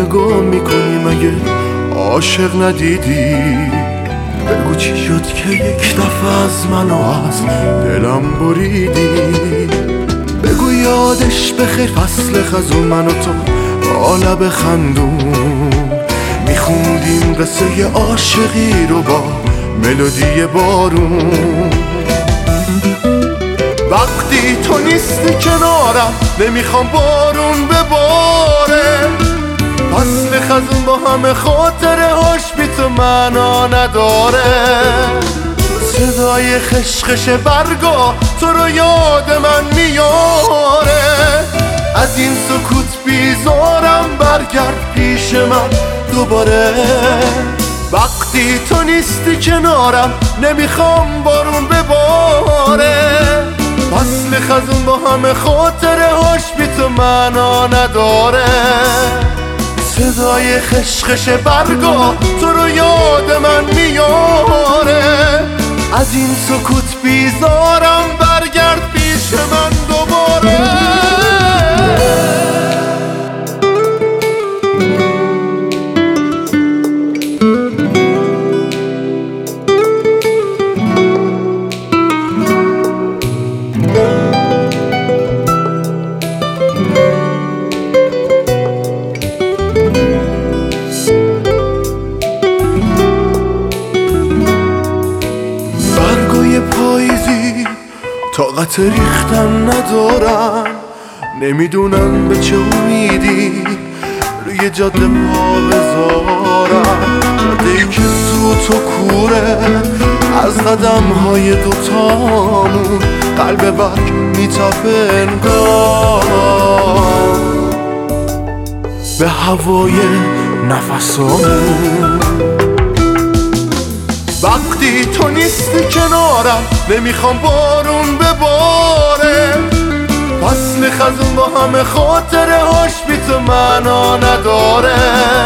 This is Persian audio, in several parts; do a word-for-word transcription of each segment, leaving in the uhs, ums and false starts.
نگاه میکنی مگه عاشق ندیدی؟ بگو چی شد که یک دفعه از منو از دلم بریدی؟ بگو یادش بخیر فصل خزون من و تو با لب خندون میخوندیم قصه عاشقی رو با ملودی بارون. وقتی تو نیستی کنارم نمیخوام بارون بباره، فصل خزون با همه خاطره هاش بی تو معنا نداره. صدای خشخش برگا تو رو یاد من میاره، از این سکوت بیزارم برگرد پیش من دوباره. وقتی تو نیستی کنارم نمیخوام بارون بباره، فصل خزون با همه خاطره هاش بی تو معنا نداره. صدای خشخش برگا تو رو یاد من میاره، از این سکوت بیزارم برگرد پیش من دوباره. پاییزی طاقت ریختن ندارن، نمیدونن به چه امیدی روی جاده پا بذارن. جاده‌ای که سوت و کوره از قدم های دوتامون، قلب برگ میتپه انگار به هوای نفسامون. وقتی تو نیستی کنارم نمیخوام بارون بباره، فصل خزون با همه خاطره هاش بی تو معنا نداره.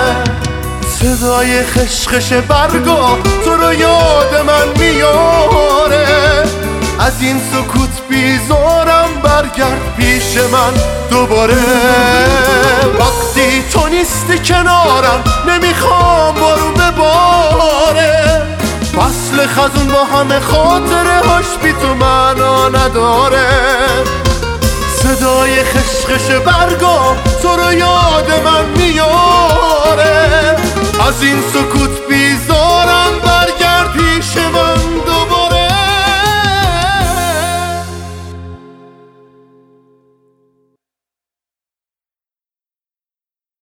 صدای خشخش برگا تو رو یاد من میاره، از این سکوت بیزارم برگرد پیش من دوباره. وقتی تو نیستی کنارم نمیخوام بارون بباره، فصل خزون با همه خاطره هاش بی تو معنا نداره. صدای خشخش برگا تو رو یاد من میاره، از این سکوت